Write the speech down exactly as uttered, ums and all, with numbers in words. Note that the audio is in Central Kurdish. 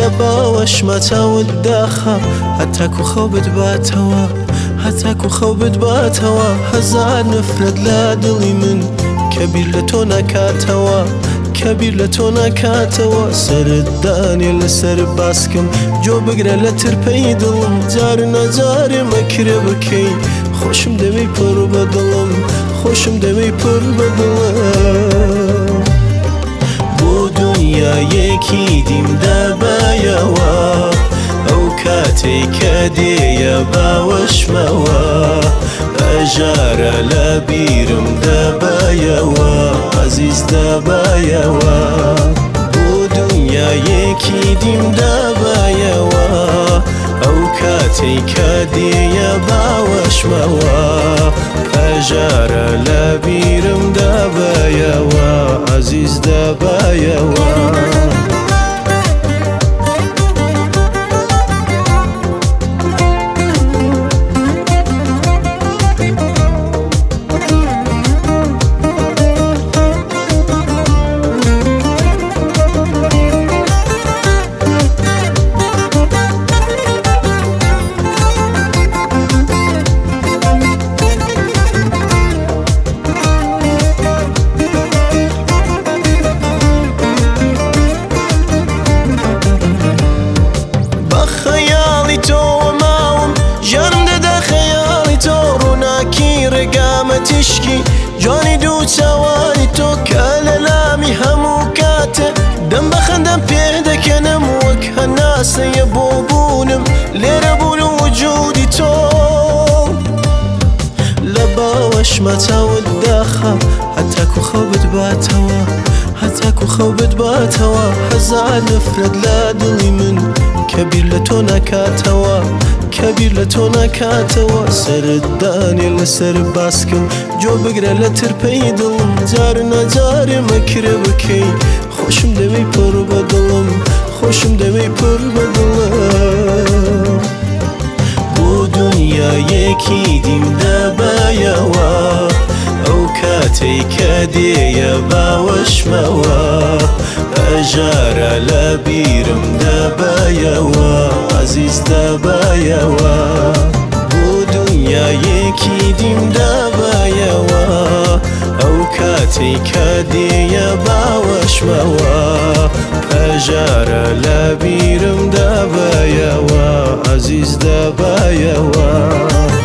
لباوش متاود داخا هتاكو خوبت باتوا هتاكو خوبت باتوا هزار نفرد لا دلي من كبير لتونا كاتوا كبير لتونا كاتوا سرداني لسر باسكم جو بقرا لتربي دلم جارنا جاري مكربكي خوشم دمي پر بدلم خوشم دمي پر بدلم بو دنیا یکی دیم دبایوا او کاتی کدیه باوش موا اجاره لبیرم دبایوا عزیز دبایوا بو دنیا یکی دیم دبایوا او کاتی کدیه باوش موا اجاره لبیرم دبایوا عزیز دبایوا تشكي جاني دو تواني تو كاللامي همو كاته دم بخندم بيدك نموك هالناس يبوبونم ليربون وجودي تو لباوش متاود داخا هتاكو خوبت باتوا هتاكو خوبت باتوا هزار نفرد لا دلي من كبير لتونا كاتوا كبير لتونا كاتوا سرداني لسر باسكم جو بقرا لتربي دلم جارنا جاري مكربكي خوشم دمي پر بدلم خوشم دمي پر بدلم بو دنیا یکی دیم دبایوا او کاتی کدیه باوش موا اجاره لبیرم دبایوا عزیز دبایوا بو دنیا یکی دیم دبایوا او کاتی کدیه باوش موا اجاره لبیرم دبایوا عزیز دبایوا